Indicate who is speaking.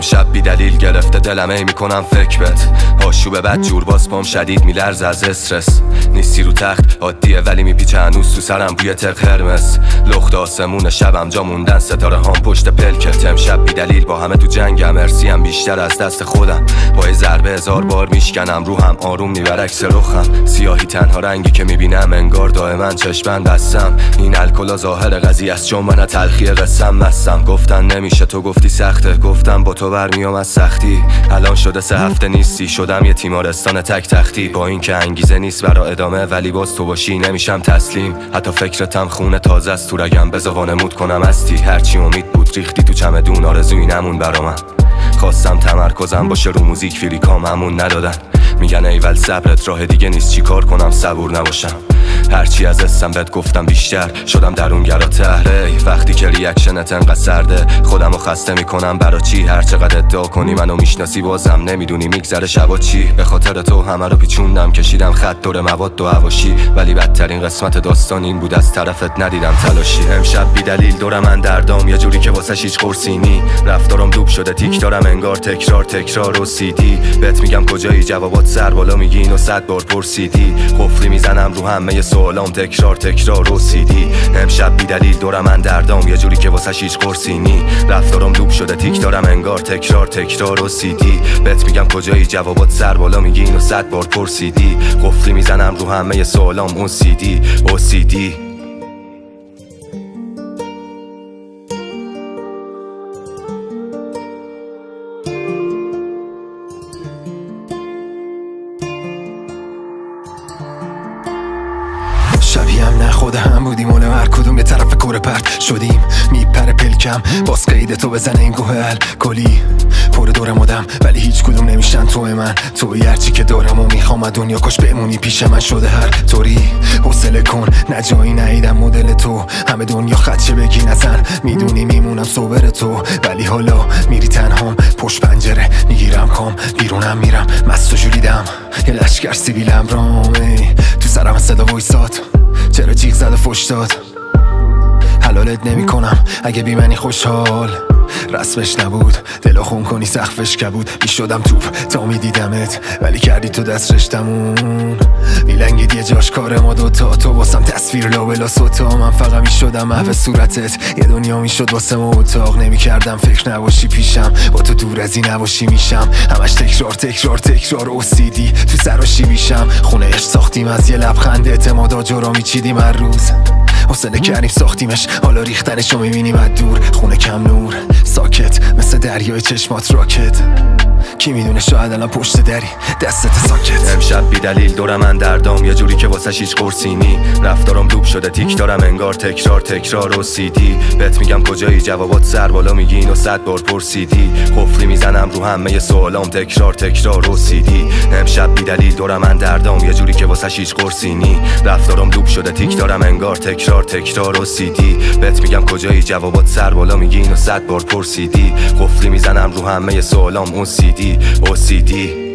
Speaker 1: امشب بی دلیل گرفته دلم ای میکنم فکر بت آشوب بد جور باز پام شدید میلرز از استرس نیستی رو تخت عادیه ولی میپیچه هنوز تو سرم بوی تق هرمس لخت آسمون شبم جا موندن ستاره هام پشت پلکت امشب بی دلیل با همه تو جنگم ارسیم بیشتر از دست خودم با یه ضربه 1000 بار میشکنم روحم آروم میبره عکس رخم سیاهی تنها رنگی که میبینم انگار دائما چشمن بستم این الکلا ظاهر قضیه است چون من تلخی قسم مستم گفتن نمیشه تو گفتی سخته گفتم با تو برمیام از سختی الان شده 3 هفته نیستی شدم یه تیمارستان تک تختی با این که انگیزه نیست برا ادامه ولی باز تو باشی نمیشم تسلیم حتی فکرتم خونه تازه است تو رگم بذار وانمود کنم هستی هرچی امید بود ریختی تو چمدون آرزویی نمون برا من خواستم تمرکزم باشه رو موزیک فیلیکام همون ندادن میگن ایول صبرت راه دیگه نیست چی کار کنم صبور نباشم هرچی از اسم بهت گفتم بیشتر شدم درونگرا تهره وقتی که ریاکشنت انقدر سرده خودمو خسته میکنم برا چی هر چقدر ادعا کنی منو میشناسی بازم نمیدونی میگذره شبا چی به خاطر تو همه رو پیچوندم کشیدم خط دور مواد و حواشی ولی بدترین قسمت داستان این بود از طرفت ندیدم تلاشی امشب بی دلیل دور من دردام یه جوری که واسش هیچ قرصی نی رفتارم دوب شده تیک دارم انگار تکرار و سیدی بهت میگم کجایی جوابات سر بالا میگی اینو 100 بار پرسیدی قفلی میزنم رو همه سوالام تکرار و سیدی امشب بی دلیل دور من دردام یه جوری که واسش هیچ قرصی نی رفتارم دوب شده تیک دارم انگار تکرار و سیدی بهت میگم کجایی جوابات سر بالا میگی اینو 100 بار پرسیدی قفلی میزنم رو همه سوالام اون سیدی
Speaker 2: شبیه هم نه خود هم بودیم اون هر کدوم به طرف کوره پرد شدیم میپره پلکم باز قید تو بزنه این گوهل کلی پر دور مدم ولی هیچ کدوم نمیشن توی من توی هرچی که دارم و میخوام دنیا کاش بمونی پیش من شده هر طوری حوصله کن نه جایی ندیدم مدل تو همه دنیا خدشه بگی نزن میدونی میمونم صبر تو ولی حالا میری تنهام پشت پنجره میگیرم کام بیرونم میرم مست و جولیدم یه لشکر سیبیلم رامه تو سرم صدا وایساد چرا جیغ زد و فش داد حلالت نمی کنم اگه بی منی خوشحال رسمش نبود دلو خون کنی سقفش کبود بی شدم توپ تا می دیدمت ولی کردی تو دست رشتمون میلنگید یه جاش کار ما دوتا تو واسم تصویر لابلا سوتا من فقط می شدم محو صورتت یه دنیا می شد واسه ما اتاق نمی کردم فکر نباشی پیشم با تو دور از این نباشی میشم همش تکرار اوسیدی تو سراشی میشم خونه اش ساختیم از یه لبخند اعتمادا جورا میچیدیم هر روز حوصله کردیم ساختیمش حالا ریختنشو میبینیم از دور خونه کم نور ساکت مثل دریای چشمات راکت کی میدونه شاید الان پشت دری دستت ساکت
Speaker 1: امشب بی دلیل دور من دردام یه جوری که واسش هیچ قرصی نی رفتارم دوب شده تیک دارم انگار تکرار و سیدی بهت میگم کجایی جوابات سر بالا میگی اینو 100 بار پرسیدی قفلی میزنم رو همه سوالام تکرار و سیدی امشب بی دلیل دور من دردام یه جوری که واسش هیچ قرصی نی رفتارم دوب شده تیک دارم انگار تکرار و سیدی بهت میگم کجایی جوابات سر بالا میگی اینو 100 بار پرسیدی قفلی میزنم رو همه سوالام اون سیدی